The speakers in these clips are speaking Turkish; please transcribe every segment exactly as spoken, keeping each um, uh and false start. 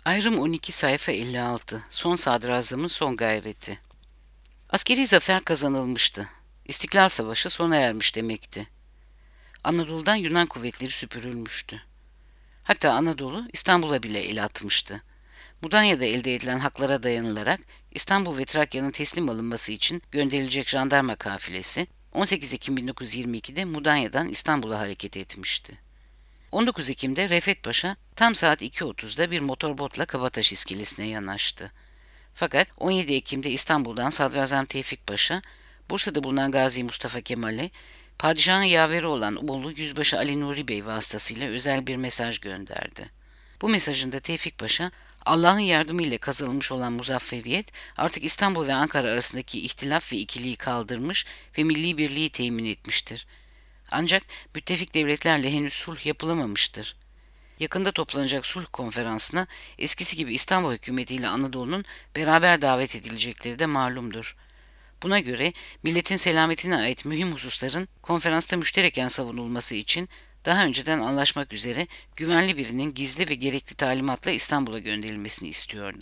Ayrım on iki sayfa elli altı. Son sadrazamın son gayreti. Askeri zafer kazanılmıştı. İstiklal Savaşı sona ermiş demekti. Anadolu'dan Yunan kuvvetleri süpürülmüştü. Hatta Anadolu İstanbul'a bile el atmıştı. Mudanya'da elde edilen haklara dayanılarak İstanbul ve Trakya'nın teslim alınması için gönderilecek jandarma kafilesi on sekiz Ekim bin dokuz yüz yirmi ikide Mudanya'dan İstanbul'a hareket etmişti. on dokuz Ekim'de Refet Paşa tam saat iki otuzda bir motorbotla Kabataş iskelesine yanaştı. Fakat on yedi Ekim'de İstanbul'dan Sadrazam Tevfik Paşa, Bursa'da bulunan Gazi Mustafa Kemal'e padişahın yaveri olan oğlu Yüzbaşı Ali Nuri Bey vasıtasıyla özel bir mesaj gönderdi. Bu mesajında Tevfik Paşa, Allah'ın yardımıyla kazanılmış olan muzafferiyet artık İstanbul ve Ankara arasındaki ihtilaf ve ikiliği kaldırmış ve milli birliği temin etmiştir. Ancak müttefik devletlerle henüz sulh yapılamamıştır. Yakında toplanacak sulh konferansına eskisi gibi İstanbul hükümetiyle Anadolu'nun beraber davet edilecekleri de malumdur. Buna göre milletin selametine ait mühim hususların konferansta müştereken savunulması için daha önceden anlaşmak üzere güvenli birinin gizli ve gerekli talimatla İstanbul'a gönderilmesini istiyordu.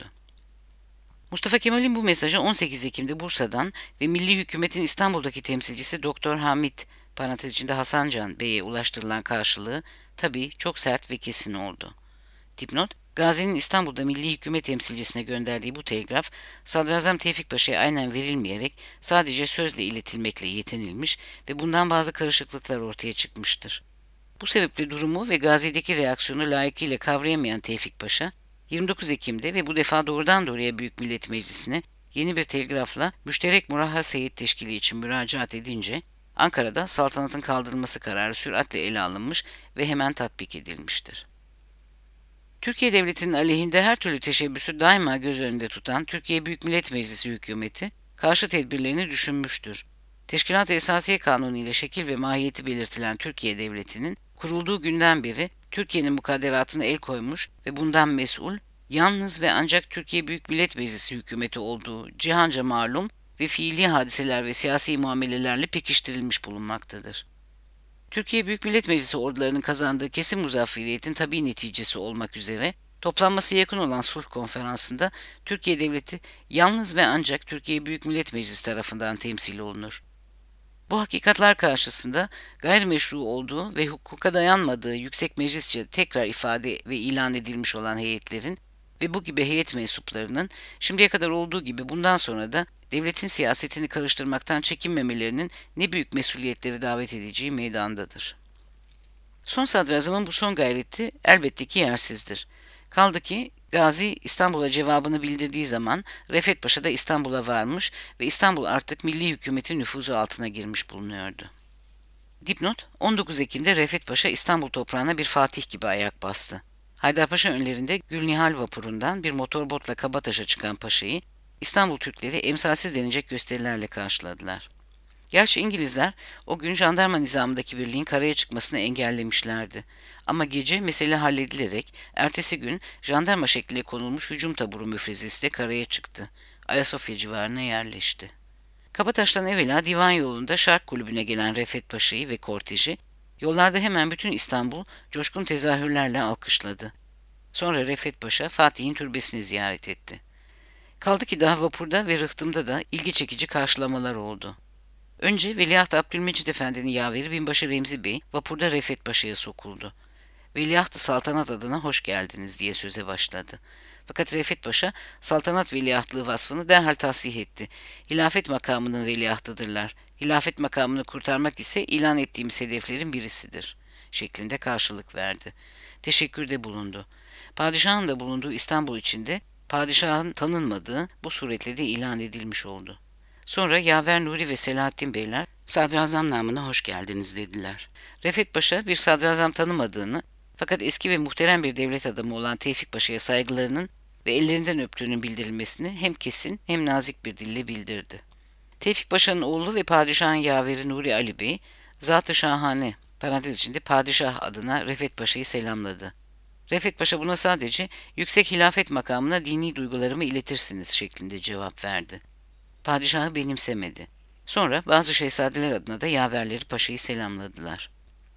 Mustafa Kemal'in bu mesajı on sekiz Ekim'de Bursa'dan ve milli hükümetin İstanbul'daki temsilcisi Doktor Hamit parantez içinde Hasancan Bey'e ulaştırılan karşılığı tabii çok sert ve kesin oldu. Dipnot: Gazi'nin İstanbul'da milli hükümet temsilcisine gönderdiği bu telgraf, Sadrazam Tevfik Paşa'ya aynen verilmeyerek sadece sözle iletilmekle yetinilmiş ve bundan bazı karışıklıklar ortaya çıkmıştır. Bu sebeple durumu ve Gazi'deki reaksiyonu layıkıyla kavrayamayan Tevfik Paşa, yirmi dokuz Ekim'de ve bu defa doğrudan doğruya Büyük Millet Meclisi'ne yeni bir telgrafla Müşterek Murahhas Heyet Teşkili için müracaat edince, Ankara'da saltanatın kaldırılması kararı süratle ele alınmış ve hemen tatbik edilmiştir. Türkiye Devleti'nin aleyhinde her türlü teşebbüsü daima göz önünde tutan Türkiye Büyük Millet Meclisi hükümeti karşı tedbirlerini düşünmüştür. Teşkilat-ı Esasiye Kanunu ile şekil ve mahiyeti belirtilen Türkiye Devleti'nin kurulduğu günden beri Türkiye'nin mukadderatına el koymuş ve bundan mesul, yalnız ve ancak Türkiye Büyük Millet Meclisi hükümeti olduğu cihanca malum ve fiili hadiseler ve siyasi muamelelerle pekiştirilmiş bulunmaktadır. Türkiye Büyük Millet Meclisi ordularının kazandığı kesin muzafferiyetin tabii neticesi olmak üzere toplanması yakın olan sulh konferansında Türkiye Devleti yalnız ve ancak Türkiye Büyük Millet Meclisi tarafından temsil olunur. Bu hakikatler karşısında gayrimeşru olduğu ve hukuka dayanmadığı yüksek meclisçe tekrar ifade ve ilan edilmiş olan heyetlerin ve bu gibi heyet mensuplarının şimdiye kadar olduğu gibi bundan sonra da devletin siyasetini karıştırmaktan çekinmemelerinin ne büyük mesuliyetleri davet edeceği meydandadır. Son sadrazamın bu son gayreti elbette ki yersizdir. Kaldı ki Gazi İstanbul'a cevabını bildirdiği zaman Refet Paşa da İstanbul'a varmış ve İstanbul artık milli hükümetin nüfuzu altına girmiş bulunuyordu. Dipnot: on dokuz Ekim'de Refet Paşa İstanbul toprağına bir fatih gibi ayak bastı. Haydarpaşa önlerinde Gülnihal vapurundan bir motorbotla Kabataş'a çıkan paşayı İstanbul Türkleri emsalsiz denilecek gösterilerle karşıladılar. Gerçi İngilizler o gün jandarma nizamındaki birliğin karaya çıkmasını engellemişlerdi. Ama gece mesele halledilerek ertesi gün jandarma şekline konulmuş hücum taburu müfrezesi de karaya çıktı. Ayasofya civarına yerleşti. Kabataş'tan evvela divan yolunda Şark Kulübü'ne gelen Refet Paşa'yı ve korteji, yollarda hemen bütün İstanbul coşkun tezahürlerle alkışladı. Sonra Refet Paşa Fatih'in türbesini ziyaret etti. Kaldı ki daha vapurda ve rıhtımda da ilgi çekici karşılamalar oldu. Önce Veliaht Abdülmecid Efendi'nin yaveri Binbaşı Remzi Bey vapurda Refet Paşa'ya sokuldu. Veliaht-ı Saltanat adına hoş geldiniz diye söze başladı. Fakat Refet Paşa saltanat veliahtlığı vasfını derhal tasih etti. Hilafet makamının veliahtıdırlar. Hilafet makamını kurtarmak ise ilan ettiğimiz hedeflerin birisidir şeklinde karşılık verdi. Teşekkürde bulundu. Padişahın da bulunduğu İstanbul içinde padişahın tanınmadığı bu suretle de ilan edilmiş oldu. Sonra Yaver Nuri ve Selahattin Beyler sadrazam namına hoş geldiniz dediler. Refet Paşa bir sadrazam tanımadığını fakat eski ve muhterem bir devlet adamı olan Tevfik Paşa'ya saygılarının ve ellerinden öptüğünün bildirilmesini hem kesin hem nazik bir dille bildirdi. Tevfik Paşa'nın oğlu ve padişahın yaveri Nuri Ali Bey, Zat-ı Şahane parantez içinde padişah adına Refet Paşa'yı selamladı. Refet Paşa buna sadece yüksek hilafet makamına dini duygularımı iletirsiniz şeklinde cevap verdi. Padişahı benimsemedi. Sonra bazı şehzadeler adına da yaverleri paşayı selamladılar.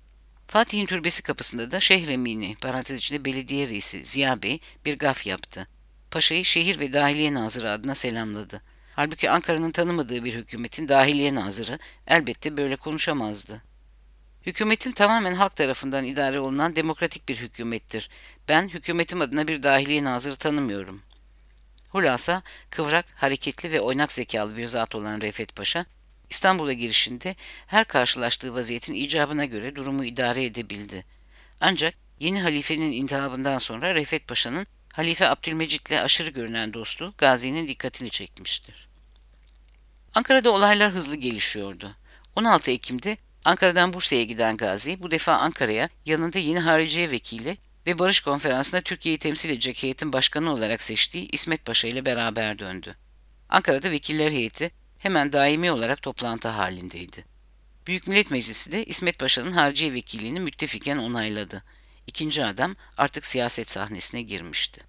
Fatih'in türbesi kapısında da Şehremini, parantez içinde belediye reisi Ziya Bey bir gaf yaptı. Paşayı şehir ve dahiliye nazırı adına selamladı. Halbuki Ankara'nın tanımadığı bir hükümetin dahiliye nazırı elbette böyle konuşamazdı. Hükümetim tamamen halk tarafından idare olunan demokratik bir hükümettir. Ben hükümetim adına bir dahiliye nazırı tanımıyorum. Hulasa kıvrak, hareketli ve oynak zekalı bir zat olan Refet Paşa, İstanbul'a girişinde her karşılaştığı vaziyetin icabına göre durumu idare edebildi. Ancak yeni halifenin intihabından sonra Refet Paşa'nın Halife Abdülmecit'le aşırı görünen dostluğu Gazi'nin dikkatini çekmiştir. Ankara'da olaylar hızlı gelişiyordu. on altı Ekim'de Ankara'dan Bursa'ya giden Gazi, bu defa Ankara'ya yanında yeni hariciye vekili ve Barış Konferansı'nda Türkiye'yi temsil edecek heyetin başkanı olarak seçtiği İsmet Paşa ile beraber döndü. Ankara'da vekiller heyeti hemen daimi olarak toplantı halindeydi. Büyük Millet Meclisi de İsmet Paşa'nın hariciye vekilliğini müttefiken onayladı. İkinci adam artık siyaset sahnesine girmişti.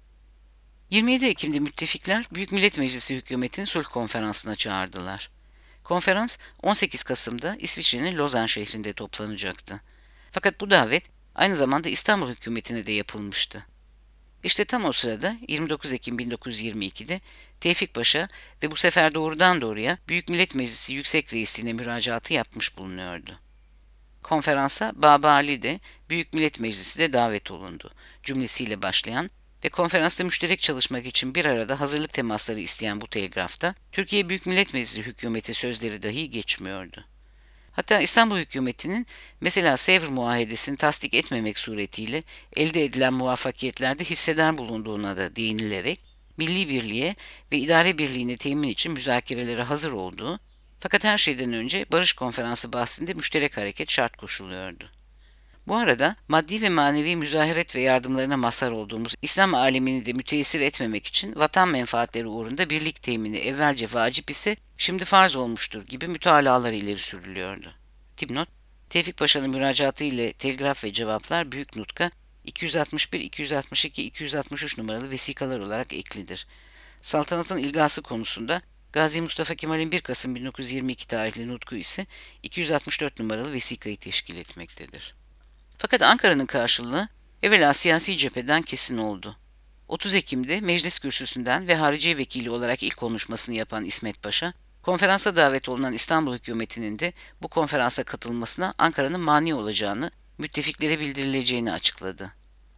yirmi yedi Ekim'de müttefikler Büyük Millet Meclisi hükümetini sulh konferansına çağırdılar. Konferans on sekiz Kasım'da İsviçre'nin Lozan şehrinde toplanacaktı. Fakat bu davet aynı zamanda İstanbul hükümetine de yapılmıştı. İşte tam o sırada yirmi dokuz Ekim bin dokuz yüz yirmi iki'de Tevfik Paşa ve bu sefer doğrudan doğruya Büyük Millet Meclisi Yüksek Reisliğine müracaatı yapmış bulunuyordu. Konferansa Baba Ali de Büyük Millet Meclisi de davet olundu cümlesiyle başlayan ve konferansta müşterek çalışmak için bir arada hazırlık temasları isteyen bu telgrafta Türkiye Büyük Millet Meclisi hükümeti sözleri dahi geçmiyordu. Hatta İstanbul hükümetinin mesela Sevr Muahedesi'ni tasdik etmemek suretiyle elde edilen muvaffakiyetlerde hissedar bulunduğuna da değinilerek milli birliğe ve idare birliğine temin için müzakerelere hazır olduğu, fakat her şeyden önce Barış Konferansı bahsinde müşterek hareket şart koşuluyordu. Bu arada maddi ve manevi müzahiret ve yardımlarına mazhar olduğumuz İslam alemini de müteessir etmemek için vatan menfaatleri uğrunda birlik temini evvelce vacip ise şimdi farz olmuştur gibi mütalalar ileri sürülüyordu. Dipnot: Tevfik Paşa'nın müracaatı ile telgraf ve cevaplar Büyük Nutka iki yüz altmış bir, iki yüz altmış iki, iki yüz altmış üç numaralı vesikalar olarak eklidir. Saltanatın ilgası konusunda Gazi Mustafa Kemal'in bir Kasım bin dokuz yüz yirmi iki tarihli nutku ise iki yüz altmış dört numaralı vesikayı teşkil etmektedir. Fakat Ankara'nın karşılığı evvela siyasi cepheden kesin oldu. otuz Ekim'de meclis kürsüsünden ve hariciye vekili olarak ilk konuşmasını yapan İsmet Paşa, konferansa davet olunan İstanbul hükümetinin de bu konferansa katılmasına Ankara'nın mani olacağını, müttefiklere bildirileceğini açıkladı.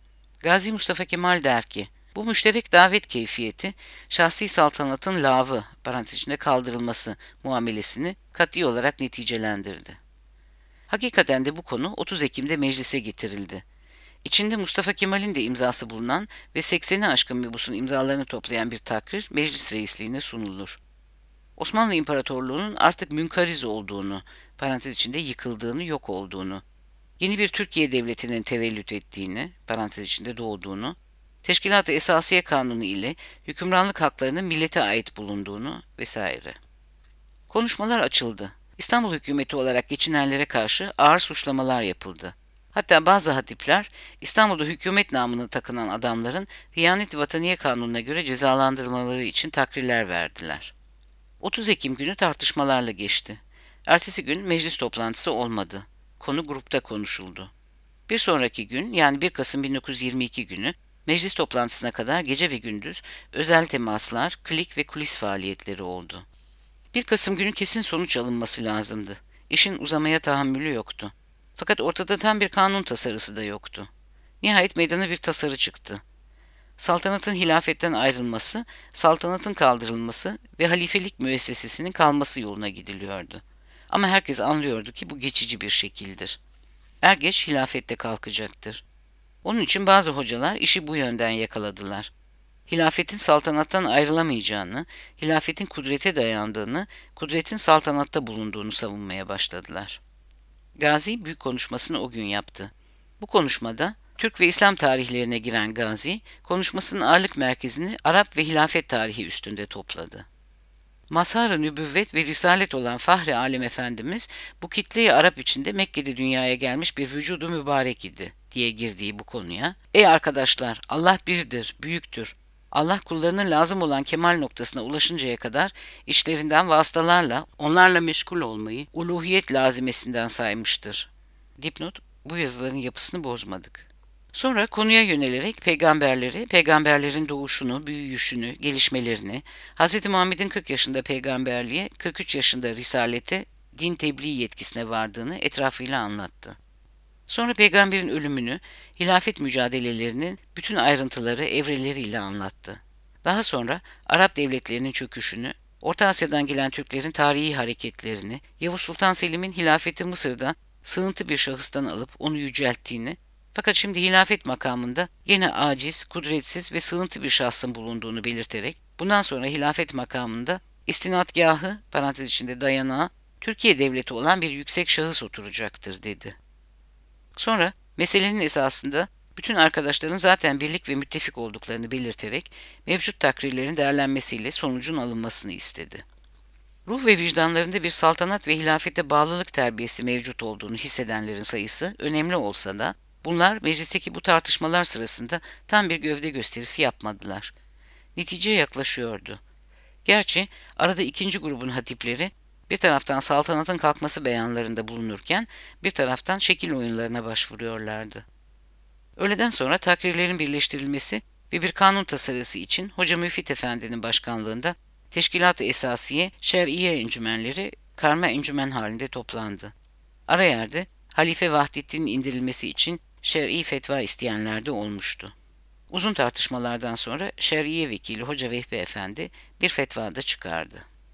Gazi Mustafa Kemal der ki, bu müşterek davet keyfiyeti, şahsi saltanatın lavı, parantez içinde kaldırılması muamelesini kat'i olarak neticelendirdi. Hakikaten de bu konu otuz Ekim'de meclise getirildi. İçinde Mustafa Kemal'in de imzası bulunan ve sekseni aşkın mebusun imzalarını toplayan bir takrir meclis reisliğine sunulur. Osmanlı İmparatorluğu'nun artık münkariz olduğunu, parantez içinde yıkıldığını, yok olduğunu, yeni bir Türkiye Devleti'nin tevellüt ettiğini, parantez içinde doğduğunu, Teşkilat-ı Esasiye Kanunu ile hükümranlık haklarının millete ait bulunduğunu vesaire. Konuşmalar açıldı. İstanbul hükümeti olarak geçinenlere karşı ağır suçlamalar yapıldı. Hatta bazı hatipler İstanbul'da hükümet namını takınan adamların Hıyanet-i Vataniye Kanunu'na göre cezalandırılmaları için takrirler verdiler. otuz Ekim günü tartışmalarla geçti. Ertesi gün meclis toplantısı olmadı. Konu grupta konuşuldu. Bir sonraki gün, yani bir Kasım bin dokuz yüz yirmi iki günü meclis toplantısına kadar gece ve gündüz özel temaslar, klik ve kulis faaliyetleri oldu. bir Kasım günü kesin sonuç alınması lazımdı. İşin uzamaya tahammülü yoktu. Fakat ortada tam bir kanun tasarısı da yoktu. Nihayet meydana bir tasarı çıktı. Saltanatın hilafetten ayrılması, saltanatın kaldırılması ve halifelik müessesesinin kalması yoluna gidiliyordu. Ama herkes anlıyordu ki bu geçici bir şekildir. Ergeç hilafette kalkacaktır. Onun için bazı hocalar işi bu yönden yakaladılar. Hilafetin saltanattan ayrılamayacağını, hilafetin kudrete dayandığını, kudretin saltanatta bulunduğunu savunmaya başladılar. Gazi büyük konuşmasını o gün yaptı. Bu konuşmada Türk ve İslam tarihlerine giren Gazi, konuşmasının ağırlık merkezini Arap ve hilafet tarihi üstünde topladı. Mazhar-ı nübüvvet ve risalet olan Fahri Alem Efendimiz, bu kitleyi Arap içinde Mekke'de dünyaya gelmiş bir vücudu mübarek idi diye girdiği bu konuya, ''Ey arkadaşlar, Allah birdir, büyüktür. Allah kullarının lazım olan kemal noktasına ulaşıncaya kadar içlerinden vasıtalarla onlarla meşgul olmayı uluhiyet lazimesinden saymıştır.'' Dipnot: bu yazıların yapısını bozmadık. Sonra konuya yönelerek peygamberleri, peygamberlerin doğuşunu, büyüyüşünü, gelişmelerini, Hz. Muhammed'in kırk yaşında peygamberliğe, kırk üç yaşında risalete, din tebliğ yetkisine vardığını etrafıyla anlattı. Sonra peygamberin ölümünü, hilafet mücadelelerinin bütün ayrıntıları, evreleriyle anlattı. Daha sonra Arap devletlerinin çöküşünü, Orta Asya'dan gelen Türklerin tarihi hareketlerini, Yavuz Sultan Selim'in hilafeti Mısır'da sığıntı bir şahıstan alıp onu yücelttiğini, fakat şimdi hilafet makamında gene aciz, kudretsiz ve sığıntı bir şahsın bulunduğunu belirterek, bundan sonra hilafet makamında istinadgahı, parantez içinde dayanağı, Türkiye devleti olan bir yüksek şahıs oturacaktır dedi. Sonra meselenin esasında bütün arkadaşların zaten birlik ve müttefik olduklarını belirterek mevcut takrirlerin değerlenmesiyle sonucun alınmasını istedi. Ruh ve vicdanlarında bir saltanat ve hilafete bağlılık terbiyesi mevcut olduğunu hissedenlerin sayısı önemli olsa da bunlar meclisteki bu tartışmalar sırasında tam bir gövde gösterisi yapmadılar. Netice yaklaşıyordu. Gerçi arada ikinci grubun hatipleri bir taraftan saltanatın kalkması beyanlarında bulunurken bir taraftan şekil oyunlarına başvuruyorlardı. Öğleden sonra takrirlerin birleştirilmesi ve bir kanun tasarısı için Hoca Müfit Efendi'nin başkanlığında Teşkilat-ı Esasiye, Şer'iye encümenleri karma encümen halinde toplandı. Ara yerde Halife Vahdettin'in indirilmesi için şer'i fetva isteyenler de olmuştu. Uzun tartışmalardan sonra Şer'iye Vekili Hoca Vehbi Efendi bir fetva da çıkardı.